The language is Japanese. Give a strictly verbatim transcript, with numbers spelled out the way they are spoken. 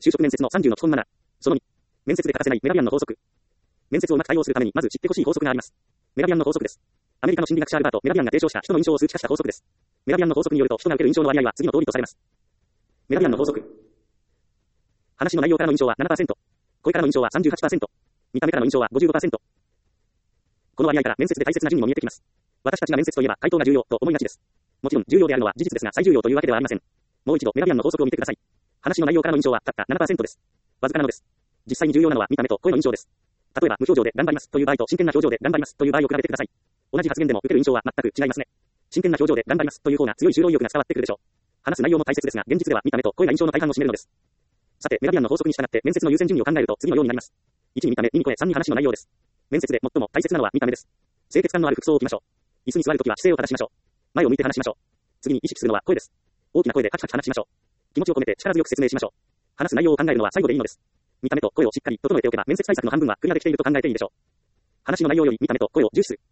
就職面接のさんじゅうの基本マナー。そのに。面接で欠かせないメラビアンの法則。面接をうまく対応するためにまず知ってほしい法則があります。メラビアンの法則です。アメリカの心理学者アルバート・メラビアンが提唱した人の印象を数値化した法則です。メラビアンの法則によると人が受ける印象の割合は次の通りとされます。メラビアンの法則。話の内容からの印象は ななパーセント。声からの印象は さんじゅうはちパーセント。見た目からの印象は ごじゅうごパーセント。この割合から面接で大切な順にも見えてきます。私たちが面接といえば回答が重要と思いがちです。もちろん重要であるのは事実ですが最重要というわけではありません。もう一度メラビアンの法則を見てください。話の内容からの印象はたった ななパーセントです。わずかなのです。実際に重要なのは見た目と声の印象です。例えば無表情で頑張りますという場合と真剣な表情で頑張りますという場合を比べてください。同じ発言でも受ける印象は全く違いますね。真剣な表情で頑張りますという方が強い就労意欲が伝わってくるでしょう。話す内容も大切ですが現実では見た目と声が印象の大半を占めるのです。さてメラビアンの法則に従って面接の優先順位を考えると次のようになります。いちに見た目、にに声、さんに話の内容です。面接で最も大切なのは見た目です。清潔感のある服装を着ましょう。椅子に座るときは姿勢を正しましょう。前を向いて話しましょう。次に意識するのは声です。大きな声でカチカチ話しましょう。気持ちを込めて力強く説明しましょう。話す内容を考えるのは最後でいいのです。見た目と声をしっかり整えておけば面接対策の半分はクリアできていると考えていいでしょう。話の内容より見た目と声を重視する。